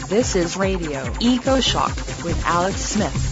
This is Radio Eco Shock with Alex Smith.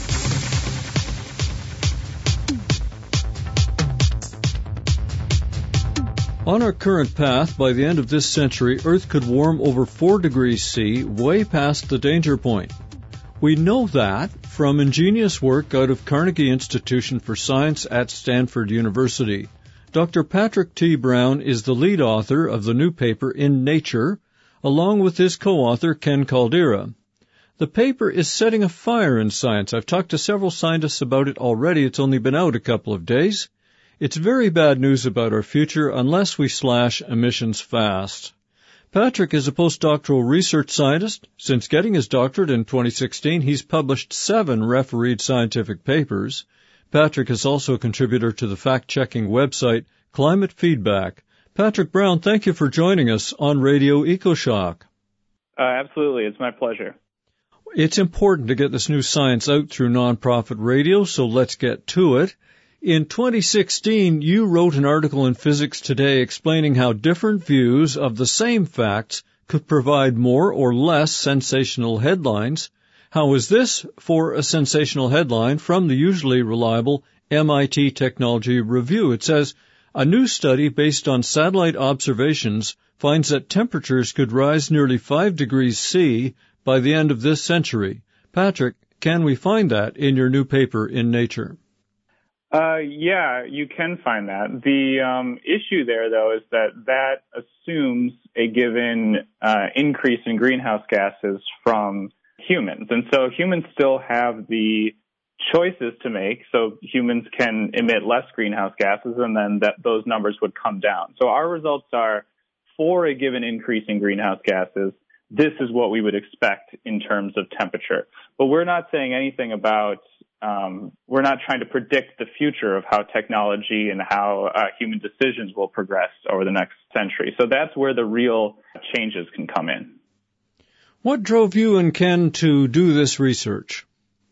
On our current path, by the end of this century, Earth could warm over 4 degrees C, way past the danger point. We know that from ingenious work out of Carnegie Institution for Science at Stanford University. Dr. Patrick T. Brown is the lead author of the new paper in Nature, along with his co-author Ken Caldera. The paper is setting a fire in science. I've talked to several scientists about it already. It's only been out a couple of days. It's very bad news about our future unless we slash emissions fast. Patrick is a postdoctoral research scientist. Since getting his doctorate in 2016, he's published 7 refereed scientific papers. Patrick is also a contributor to the fact-checking website Climate Feedback. Patrick Brown, thank you for joining us on Radio EcoShock. Absolutely. It's my pleasure. It's important to get this new science out through nonprofit radio, so let's get to it. In 2016, you wrote an article in Physics Today explaining how different views of the same facts could provide more or less sensational headlines. How is this for a sensational headline from the usually reliable MIT Technology Review? It says, a new study based on satellite observations finds that temperatures could rise nearly 5 degrees C by the end of this century. Patrick, can we find that in your new paper in Nature? Yeah, you can find that. The issue there, though, is that assumes a given increase in greenhouse gases from humans. And so humans still have the choices to make. So humans can emit less greenhouse gases, and then those numbers would come down. So our results are, for a given increase in greenhouse gases, this is what we would expect in terms of temperature. But we're not saying anything about we're not trying to predict the future of how technology and how human decisions will progress over the next century. So that's where the real changes can come in. What drove you and Ken to do this research?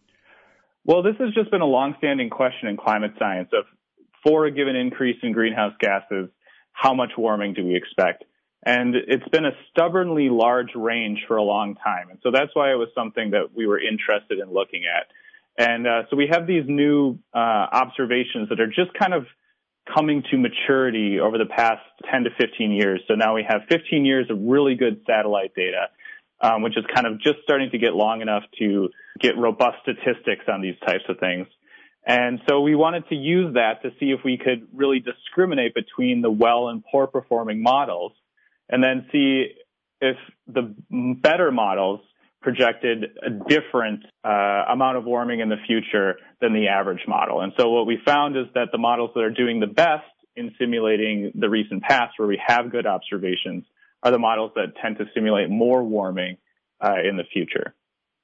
Well, this has just been a longstanding question in climate science of, for a given increase in greenhouse gases, how much warming do we expect? And it's been a stubbornly large range for a long time. And so that's why it was something that we were interested in looking at. And so we have these new observations that are just kind of coming to maturity over the past 10 to 15 years. So now we have 15 years of really good satellite data, which is kind of just starting to get long enough to get robust statistics on these types of things. And so we wanted to use that to see if we could really discriminate between the well and poor performing models, and then see if the better models projected a different amount of warming in the future than the average model. And so what we found is that the models that are doing the best in simulating the recent past, where we have good observations, are the models that tend to simulate more warming in the future.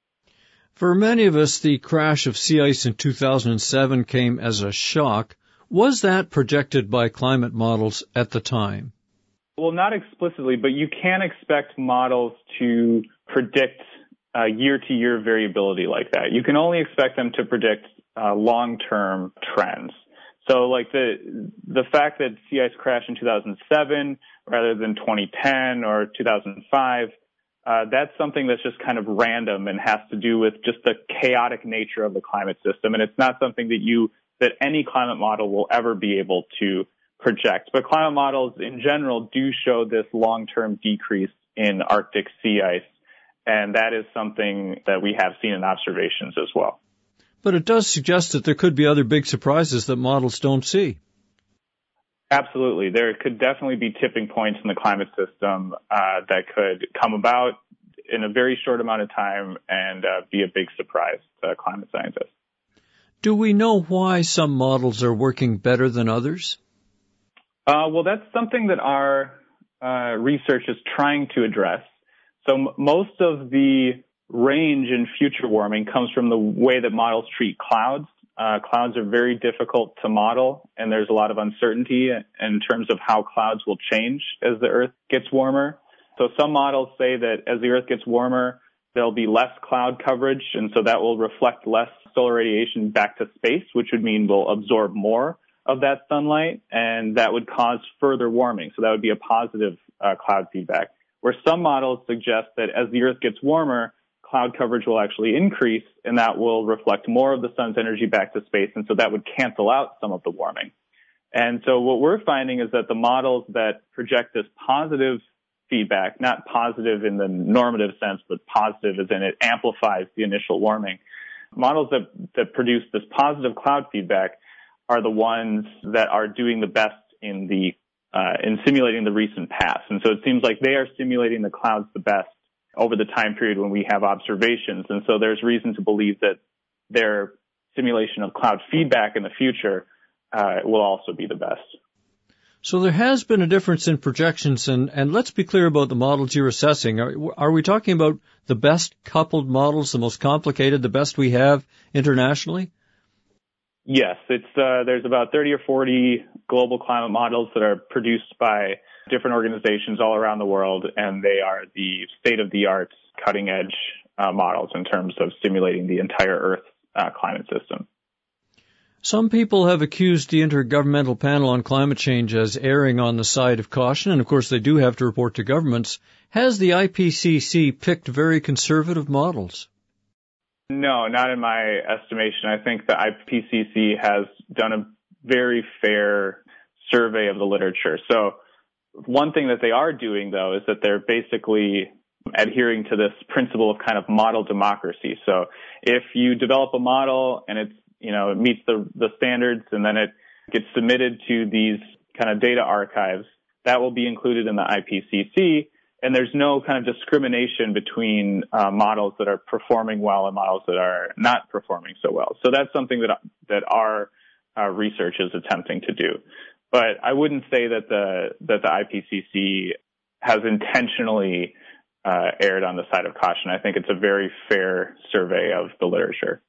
For many of us, the crash of sea ice in 2007 came as a shock. Was that projected by climate models at the time? Well, not explicitly, but you can expect models to predict year-to-year variability like that. You can only expect them to predict long-term trends. So, like the fact that sea ice crashed in 2007 rather than 2010 or 2005, that's something that's just kind of random and has to do with just the chaotic nature of the climate system, and it's not something that any climate model will ever be able to project. But climate models in general do show this long-term decrease in Arctic sea ice, and that is something that we have seen in observations as well. But it does suggest that there could be other big surprises that models don't see. Absolutely. There could definitely be tipping points in the climate system that could come about in a very short amount of time and be a big surprise to climate scientists. Do we know why some models are working better than others? Well, that's something that our research is trying to address. So most of the range in future warming comes from the way that models treat clouds. Clouds are very difficult to model, and there's a lot of uncertainty in terms of how clouds will change as the Earth gets warmer. So some models say that as the Earth gets warmer, there'll be less cloud coverage, and so that will reflect less solar radiation back to space, which would mean we'll absorb more of that sunlight, and that would cause further warming. So that would be a positive cloud feedback. Where some models suggest that as the Earth gets warmer, cloud coverage will actually increase, and that will reflect more of the sun's energy back to space, and so that would cancel out some of the warming. And so what we're finding is that the models that project this positive feedback, not positive in the normative sense, but positive as in it amplifies the initial warming, models that produce this positive cloud feedback are the ones that are doing the best in simulating the recent past. And so it seems like they are simulating the clouds the best over the time period when we have observations. And so there's reason to believe that their simulation of cloud feedback in the future will also be the best. So there has been a difference in projections, and let's be clear about the models you're assessing. Are we talking about the best coupled models, the most complicated, the best we have internationally? Yes, there's about 30 or 40 global climate models that are produced by different organizations all around the world, and they are the state-of-the-art, cutting-edge models in terms of simulating the entire Earth climate system. Some people have accused the Intergovernmental Panel on Climate Change as erring on the side of caution, and of course they do have to report to governments. Has the IPCC picked very conservative models? No, not in my estimation. I think the IPCC has done a very fair survey of the literature. So one thing that they are doing, though, is that they're basically adhering to this principle of kind of model democracy. So if you develop a model and it meets the standards and then it gets submitted to these kind of data archives, that will be included in the IPCC. And there's no kind of discrimination between models that are performing well and models that are not performing so well. So that's something that our research is attempting to do. But I wouldn't say that the IPCC has intentionally erred on the side of caution. I think it's a very fair survey of the literature.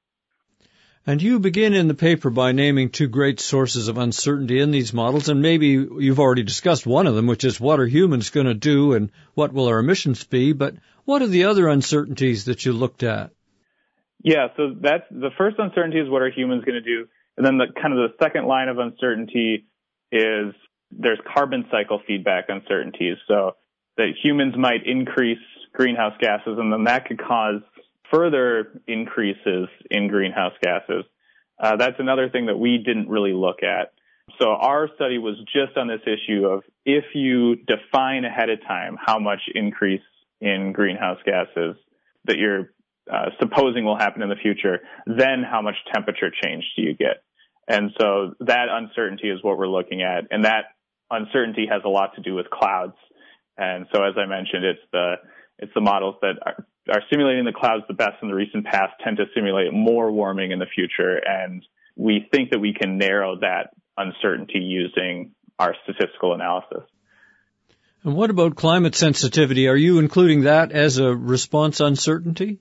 And you begin in the paper by naming two great sources of uncertainty in these models, and maybe you've already discussed one of them, which is what are humans going to do and what will our emissions be, but what are the other uncertainties that you looked at? Yeah, so that's the first uncertainty is what are humans going to do, and then the second line of uncertainty is there's carbon cycle feedback uncertainties, so that humans might increase greenhouse gases, and then that could cause further increases in greenhouse gases. That's another thing that we didn't really look at. So our study was just on this issue of if you define ahead of time how much increase in greenhouse gases that you're supposing will happen in the future, then how much temperature change do you get? And so that uncertainty is what we're looking at. And that uncertainty has a lot to do with clouds. And so as I mentioned, it's the models that are simulating the clouds the best in the recent past tend to simulate more warming in the future, and we think that we can narrow that uncertainty using our statistical analysis. And what about climate sensitivity? Are you including that as a response uncertainty?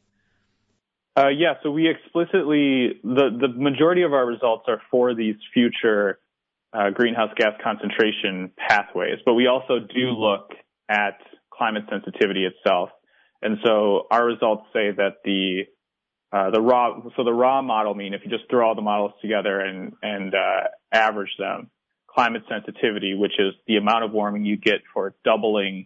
Yeah, so we explicitly, the majority of our results are for these future greenhouse gas concentration pathways, but we also do look at climate sensitivity itself. And so our results say that the raw model mean, if you just throw all the models together and average them, climate sensitivity, which is the amount of warming you get for doubling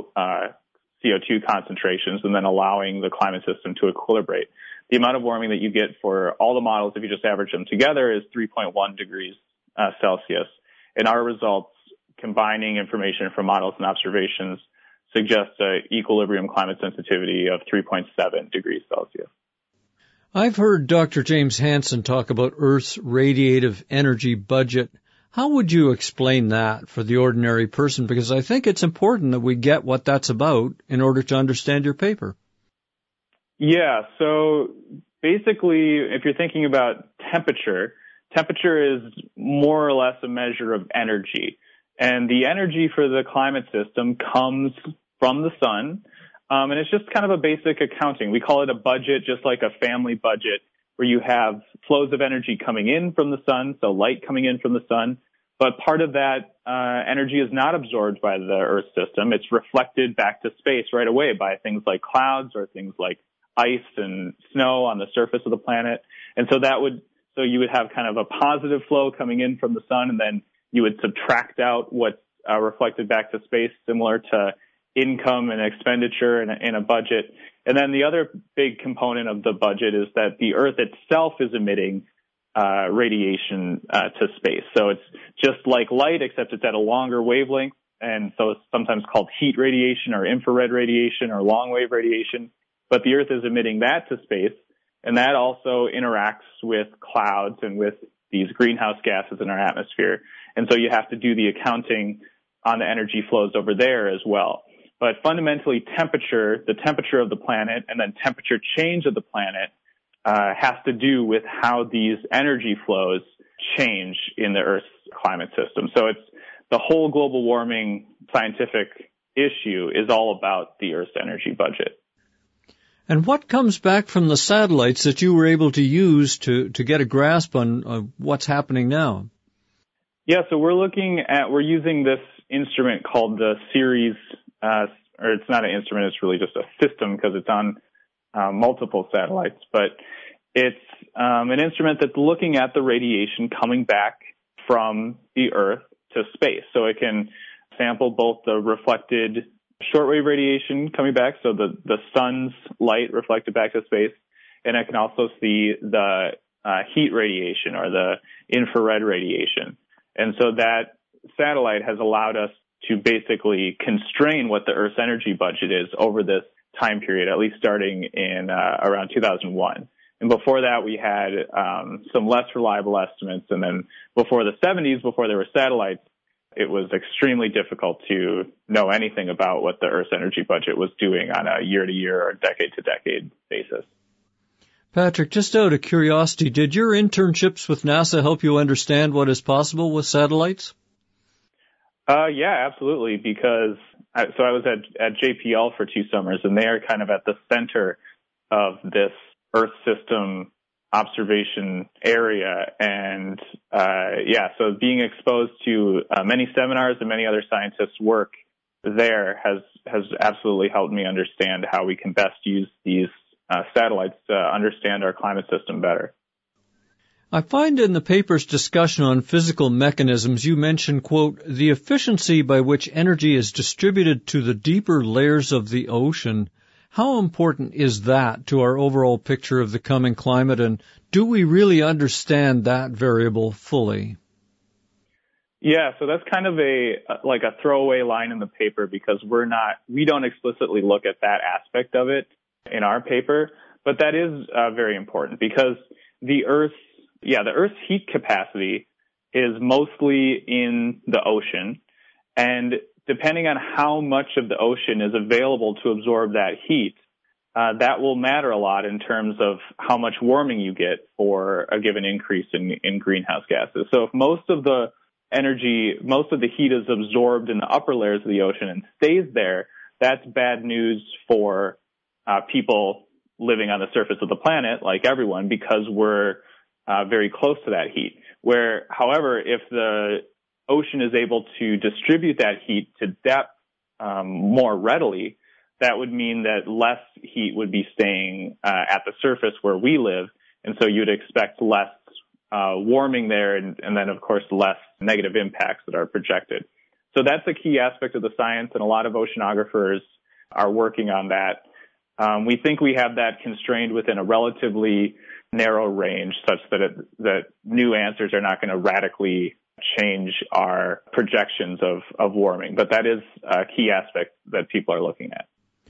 CO2 concentrations and then allowing the climate system to equilibrate. The amount of warming that you get for all the models, if you just average them together, is 3.1 degrees Celsius. And our results, combining information from models and observations, suggests an equilibrium climate sensitivity of 3.7 degrees Celsius. I've heard Dr. James Hansen talk about Earth's radiative energy budget. How would you explain that for the ordinary person? Because I think it's important that we get what that's about in order to understand your paper. Yeah, so basically, if you're thinking about temperature is more or less a measure of energy. And the energy for the climate system comes from the sun, and it's just kind of a basic accounting. We call it a budget, just like a family budget, where you have flows of energy coming in from the sun, so light coming in from the sun, but part of that energy is not absorbed by the Earth system. It's reflected back to space right away by things like clouds or things like ice and snow on the surface of the planet. And so you would have kind of a positive flow coming in from the sun, and then you would subtract out what's reflected back to space, similar to income and expenditure in a budget. And then the other big component of the budget is that the Earth itself is emitting radiation to space. So it's just like light, except it's at a longer wavelength. And so it's sometimes called heat radiation or infrared radiation or long wave radiation. But the Earth is emitting that to space. And that also interacts with clouds and with these greenhouse gases in our atmosphere. And so you have to do the accounting on the energy flows over there as well. But fundamentally, the temperature of the planet, and then temperature change of the planet has to do with how these energy flows change in the Earth's climate system. So it's the whole global warming scientific issue is all about the Earth's energy budget. And what comes back from the satellites that you were able to use to get a grasp on what's happening now? Yeah, so we're using this instrument called the Ceres, or it's not an instrument, it's really just a system because it's on multiple satellites, but it's an instrument that's looking at the radiation coming back from the Earth to space. So it can sample both the reflected shortwave radiation coming back, so the sun's light reflected back to space, and it can also see the heat radiation or the infrared radiation. And so that satellite has allowed us to basically constrain what the Earth's energy budget is over this time period, at least starting in around 2001. And before that, we had some less reliable estimates. And then before the 70s, before there were satellites, it was extremely difficult to know anything about what the Earth's energy budget was doing on a year-to-year or decade-to-decade basis. Patrick, just out of curiosity, did your internships with NASA help you understand what is possible with satellites? Yeah, absolutely, because I was at JPL for 2 summers, and they are kind of at the center of this Earth system observation area. And so being exposed to many seminars and many other scientists' work there has absolutely helped me understand how we can best use these satellites to understand our climate system better. I find in the paper's discussion on physical mechanisms you mention, quote, the efficiency by which energy is distributed to the deeper layers of the ocean. How important is that to our overall picture of the coming climate, and do we really understand that variable fully? Yeah, so that's kind of like a throwaway line in the paper because we don't explicitly look at that aspect of it in our paper, but that is very important because the Earth's heat capacity is mostly in the ocean, and depending on how much of the ocean is available to absorb that heat, that will matter a lot in terms of how much warming you get for a given increase in greenhouse gases. So if most of the heat is absorbed in the upper layers of the ocean and stays there, that's bad news for people living on the surface of the planet, like everyone, because we're very close to that heat. However, if the ocean is able to distribute that heat to depth more readily, that would mean that less heat would be staying at the surface where we live, and so you'd expect less warming there, and then, of course, less negative impacts that are projected. So that's a key aspect of the science, and a lot of oceanographers are working on that. We think we have that constrained within a relatively narrow range such that new answers are not going to radically change our projections of warming. But that is a key aspect that people are looking at.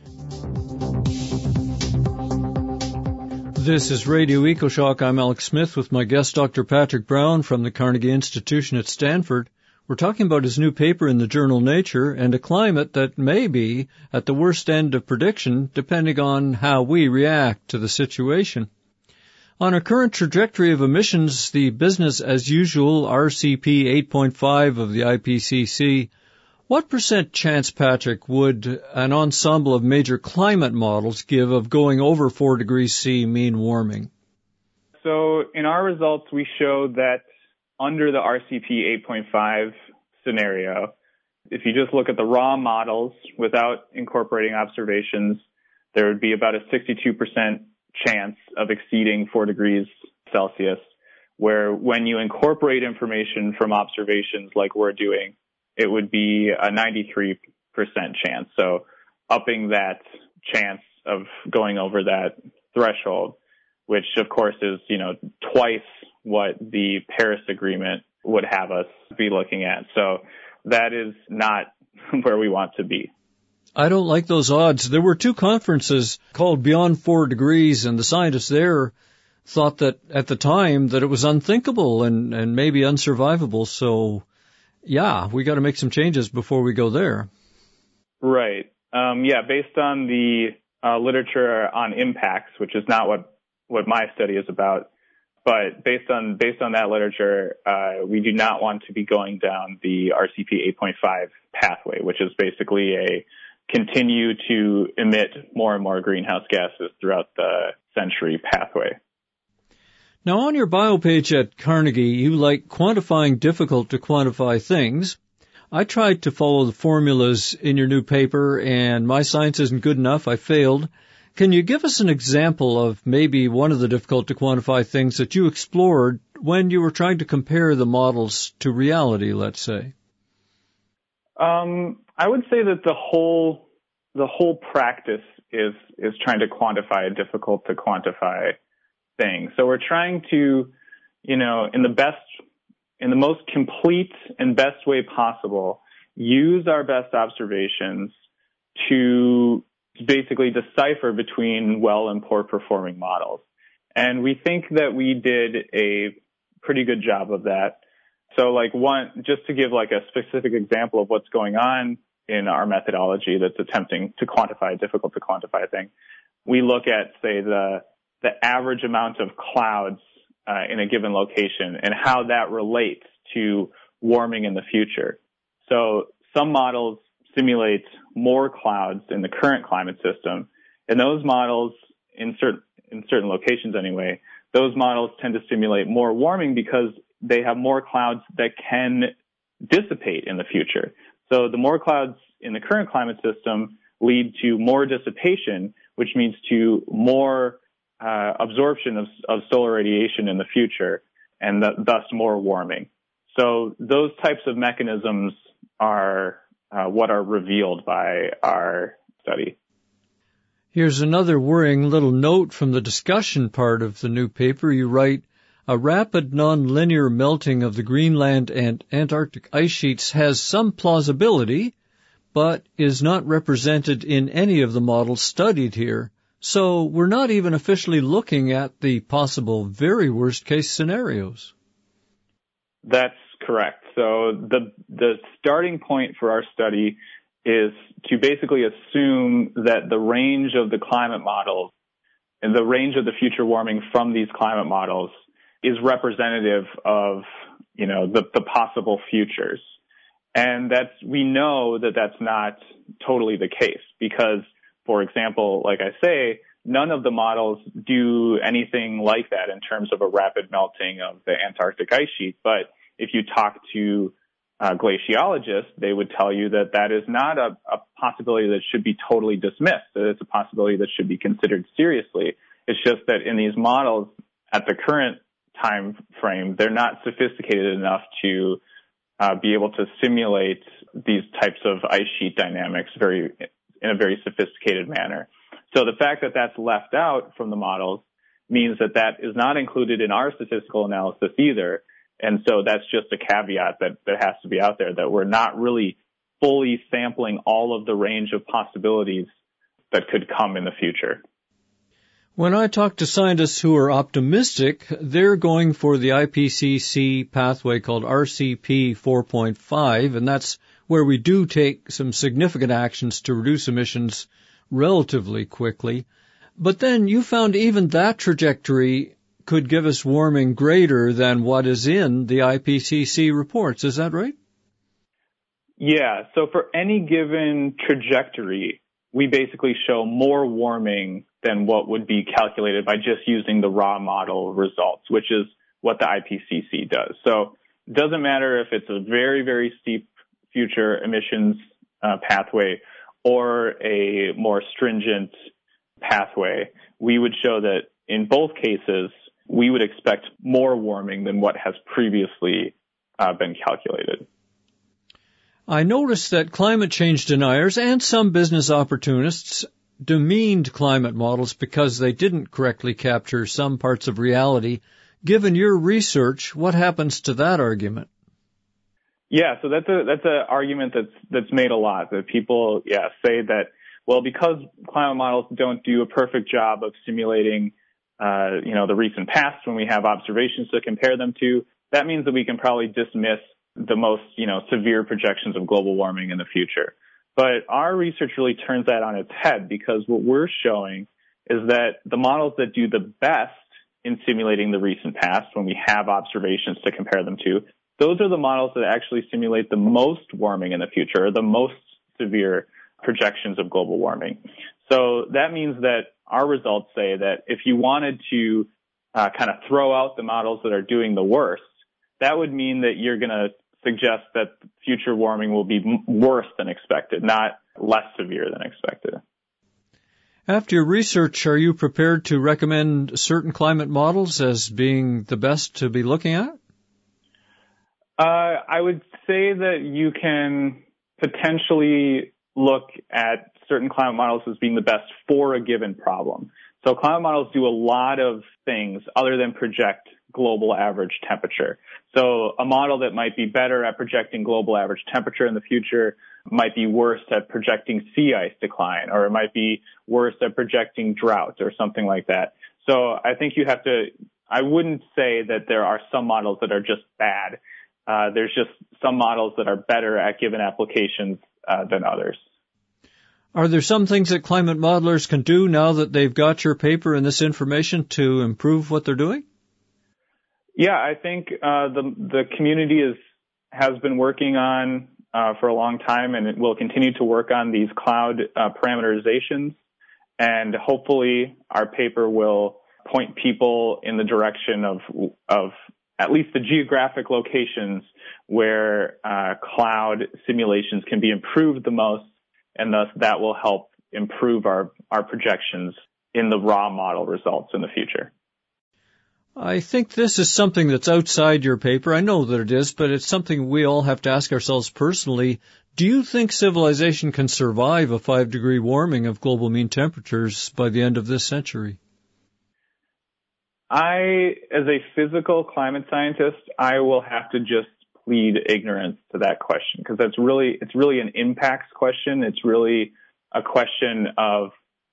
This is Radio EcoShock. I'm Alex Smith with my guest, Dr. Patrick Brown from the Carnegie Institution at Stanford. We're talking about his new paper in the journal Nature and a climate that may be at the worst end of prediction depending on how we react to the situation. On our current trajectory of emissions, the business as usual RCP 8.5 of the IPCC, what % chance, Patrick, would an ensemble of major climate models give of going over 4 degrees C mean warming? So in our results, we show that under the RCP 8.5 scenario, if you just look at the raw models without incorporating observations, there would be about a 62% chance of exceeding 4 degrees Celsius, where when you incorporate information from observations like we're doing, it would be a 93% chance. So upping that chance of going over that threshold, which of course is, twice what the Paris Agreement would have us be looking at. So that is not where we want to be. I don't like those odds. There were two conferences called Beyond 4 Degrees, and the scientists there thought that at the time that it was unthinkable and maybe unsurvivable. So, yeah, we got to make some changes before we go there. Right. Based on the literature on impacts, which is not what my study is about, but based on that literature, we do not want to be going down the RCP 8.5 pathway, which is basically a continue to emit more and more greenhouse gases throughout the century pathway. Now, on your bio page at Carnegie, you like quantifying difficult to quantify things. I tried to follow the formulas in your new paper, and my science isn't good enough. I failed. Can you give us an example of maybe one of the difficult to quantify things that you explored when you were trying to compare the models to reality, let's say? I would say that the whole practice is trying to quantify a difficult to quantify thing. So we're trying to, in the most complete and best way possible, use our best observations to basically decipher between well and poor performing models. And we think that we did a pretty good job of that. So just to give a specific example of what's going on in our methodology that's attempting to quantify a difficult to quantify thing, we look at, say, the average amount of clouds in a given location and how that relates to warming in the future. So some models simulate more clouds in the current climate system, and those models, in certain locations anyway, those models tend to simulate more warming because they have more clouds that can dissipate in the future. So the more clouds in the current climate system lead to more dissipation, which means to more absorption of solar radiation in the future, and thus more warming. So those types of mechanisms are what are revealed by our study. Here's another worrying little note from the discussion part of the new paper. You write, a rapid non-linear melting of the Greenland and Antarctic ice sheets has some plausibility, but is not represented in any of the models studied here. So we're not even officially looking at the possible very worst-case scenarios. That's correct. So the starting point for our study is to basically assume that the range of the climate models and the range of the future warming from these climate models is representative of, the possible futures. And we know that that's not totally the case because, for example, like I say, none of the models do anything like that in terms of a rapid melting of the Antarctic ice sheet. But if you talk to glaciologists, they would tell you that that is not a possibility that should be totally dismissed, that it's a possibility that should be considered seriously. It's just that in these models, at the current time frame, they're not sophisticated enough to be able to simulate these types of ice sheet dynamics in a very sophisticated manner. So the fact that that's left out from the models means that that is not included in our statistical analysis either. And so that's just a caveat that has to be out there, that we're not really fully sampling all of the range of possibilities that could come in the future. When I talk to scientists who are optimistic, they're going for the IPCC pathway called RCP 4.5, and that's where we do take some significant actions to reduce emissions relatively quickly. But then you found even that trajectory could give us warming greater than what is in the IPCC reports. Is that right? Yeah. So for any given trajectory, we basically show more warming than what would be calculated by just using the raw model results, which is what the IPCC does. So it doesn't matter if it's a very, very steep future emissions pathway or a more stringent pathway. We would show that in both cases, we would expect more warming than what has previously been calculated. I noticed that climate change deniers and some business opportunists demeaned climate models because they didn't correctly capture some parts of reality. Given your research, what happens to that argument? Yeah, so that's an argument that's made a lot, that people say that, well, because climate models don't do a perfect job of simulating the recent past when we have observations to compare them to, that means that we can probably dismiss the most severe projections of global warming in the future. But our research really turns that on its head, because what we're showing is that the models that do the best in simulating the recent past when we have observations to compare them to, those are the models that actually simulate the most warming in the future, or the most severe projections of global warming. So that means that our results say that if you wanted to kind of throw out the models that are doing the worst, that would mean that you're going to suggest that future warming will be worse than expected, not less severe than expected. After your research, are you prepared to recommend certain climate models as being the best to be looking at? I would say that you can potentially look at certain climate models as being the best for a given problem. So climate models do a lot of things other than project global average temperature. So a model that might be better at projecting global average temperature in the future might be worse at projecting sea ice decline, or it might be worse at projecting drought or something like that. So I think I wouldn't say that there are some models that are just bad. There's just some models that are better at given applications than others. Are there some things that climate modelers can do now that they've got your paper and this information to improve what they're doing? Yeah, I think the community has been working on for a long time, and it will continue to work on these cloud parameterizations. And hopefully our paper will point people in the direction of at least the geographic locations where cloud simulations can be improved the most, and thus that will help improve our projections in the raw model results in the future. I think this is something that's outside your paper. I know that it is, but it's something we all have to ask ourselves personally. Do you think civilization can survive a 5-degree warming of global mean temperatures by the end of this century? As a physical climate scientist, I will have to just plead ignorance to that question, because it's really an impacts question. It's really a question of,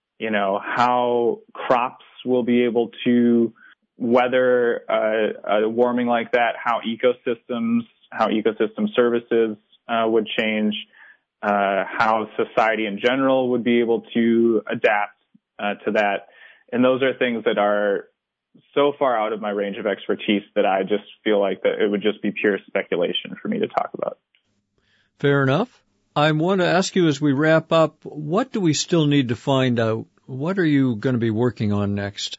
how crops will be able to weather a warming like that, how ecosystem services would change, how society in general would be able to adapt to that. And those are things that are so far out of my range of expertise that I just feel like that it would just be pure speculation for me to talk about. Fair enough. I want to ask you as we wrap up, what do we still need to find out? What are you going to be working on next?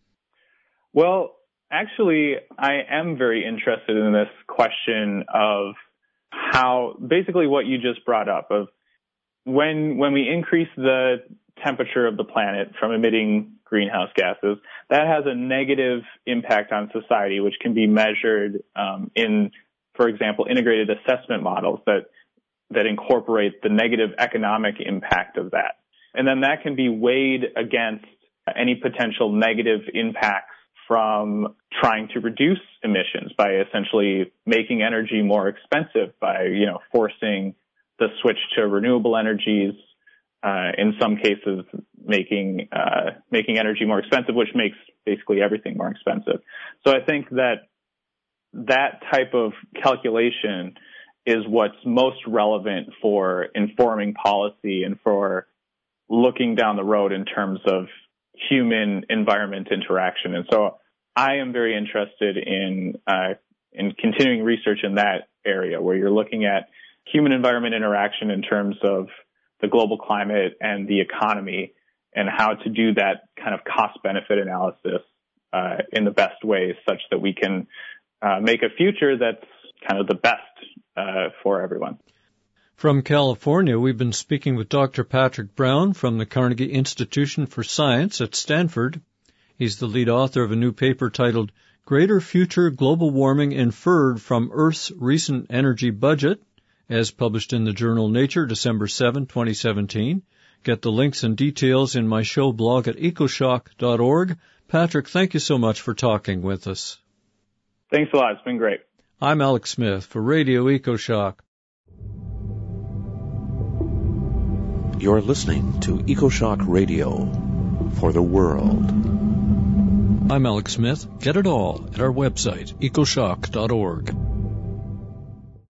Well, actually, I am very interested in this question of how, basically what you just brought up, of when we increase the temperature of the planet from emitting greenhouse gases, that has a negative impact on society, which can be measured in, for example, integrated assessment models that incorporate the negative economic impact of that. And then that can be weighed against any potential negative impacts from trying to reduce emissions by essentially making energy more expensive, by, forcing the switch to renewable energies, in some cases making energy more expensive, which makes basically everything more expensive. So I think that type of calculation is what's most relevant for informing policy and for looking down the road in terms of human environment interaction. And so I am very interested in continuing research in that area, where you're looking at human environment interaction in terms of the global climate and the economy, and how to do that kind of cost-benefit analysis in the best ways, such that we can make a future that's kind of the best for everyone. From California, we've been speaking with Dr. Patrick Brown from the Carnegie Institution for Science at Stanford. He's the lead author of a new paper titled Greater Future Global Warming Inferred from Earth's Recent Energy Budget, as published in the journal Nature, December 7, 2017. Get the links and details in my show blog at ecoshock.org. Patrick, thank you so much for talking with us. Thanks a lot. It's been great. I'm Alex Smith for Radio EcoShock. You're listening to EcoShock Radio for the world. I'm Alex Smith. Get it all at our website, ecoshock.org.